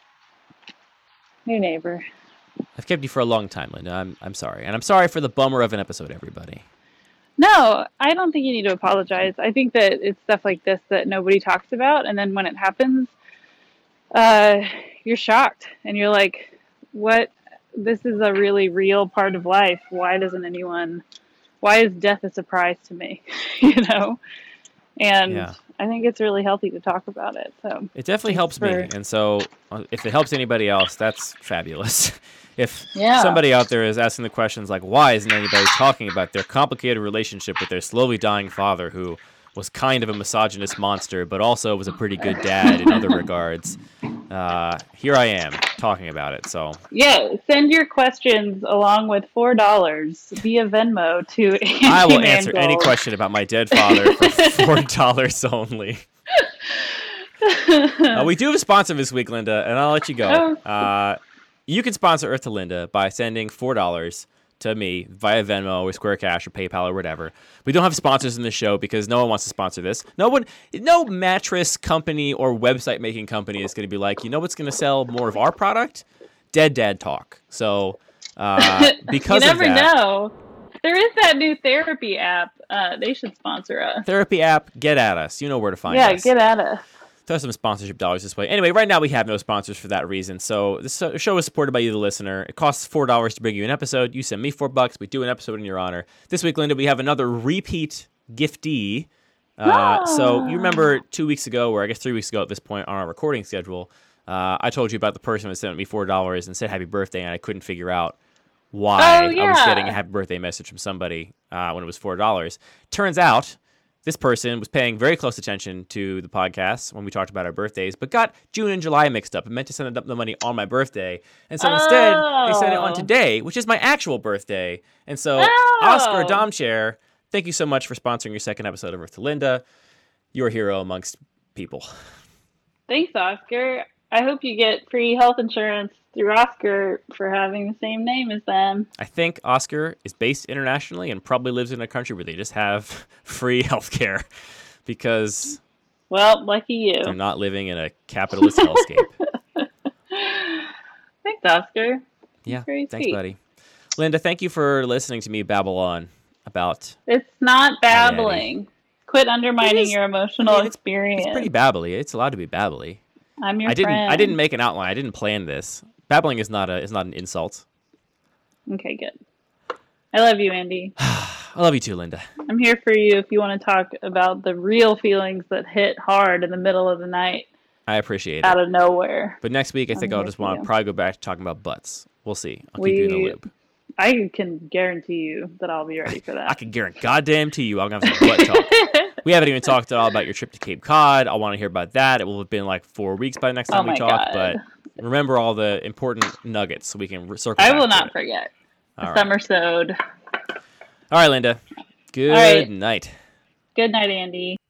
New neighbor. I've kept you for a long time, Linda. I'm sorry. And I'm sorry for the bummer of an episode, everybody. No, I don't think you need to apologize. I think that it's stuff like this that nobody talks about, and then when it happens, you're shocked, and you're like, what? This is a really real part of life. Why is death a surprise to me? You know? And I think it's really healthy to talk about it. So it definitely helps me. And so if it helps anybody else, that's fabulous. If somebody out there is asking the questions like, why isn't anybody talking about their complicated relationship with their slowly dying father, who was kind of a misogynist monster, but also was a pretty good dad in other regards, here I am talking about it. So send your questions along with $4 via Venmo to Andy I will answer any question about my dead father for $4 only. We do have a sponsor this week, Linda, and I'll let you go. You can sponsor Earth to Linda by sending $4 to me via Venmo or Square Cash or PayPal or whatever. We don't have sponsors in the show because no one wants to sponsor this. No mattress company or website making company is going to be like, you know what's going to sell more of our product? Dead Dad Talk. So because you never know. There is that new therapy app. They should sponsor us. Therapy app, get at us. You know where to find us. Yeah, get at us. Throw some sponsorship dollars this way. Anyway, right now we have no sponsors for that reason. So this show is supported by you, the listener. It costs $4 to bring you an episode. You send me $4. We do an episode in your honor. This week, Linda, we have another repeat giftee. So you remember 2 weeks ago, or I guess 3 weeks ago at this point on our recording schedule, I told you about the person who sent me $4 and said happy birthday, and I couldn't figure out why I was getting a happy birthday message from somebody when it was $4. Turns out this person was paying very close attention to the podcast when we talked about our birthdays, but got June and July mixed up and meant to send the money on my birthday. And so instead, they sent it on today, which is my actual birthday. And so, Oscar Domchair, thank you so much for sponsoring your second episode of Earth to Linda. You're a hero amongst people. Thanks, Oscar. I hope you get free health insurance through Oscar for having the same name as them. I think Oscar is based internationally and probably lives in a country where they just have free healthcare because... Well, lucky you. They're not living in a capitalist hellscape. Thanks, Oscar. Yeah, thanks, buddy. Linda, thank you for listening to me babble on about... It's not babbling. Quit undermining your emotional experience. It's pretty babbly. It's allowed to be babbly. I'm your friend. I didn't make an outline. I didn't plan this. Babbling is not an insult. Okay, good. I love you, Andy. I love you too, Linda. I'm here for you if you want to talk about the real feelings that hit hard in the middle of the night. I appreciate it. Out of nowhere. But next week, I think I'll just want to probably go back to talking about butts. We'll see. I'll keep you in the loop. I can guarantee you that I'll be ready for that. I can goddamn to you I'm going to have some butt talk. We haven't even talked at all about your trip to Cape Cod. I want to hear about that. It will have been like 4 weeks by the next time we talk. But remember all the important nuggets so we can circle back. I will not forget. Summer sewed. All right, Linda. Good night. Good night, Andy.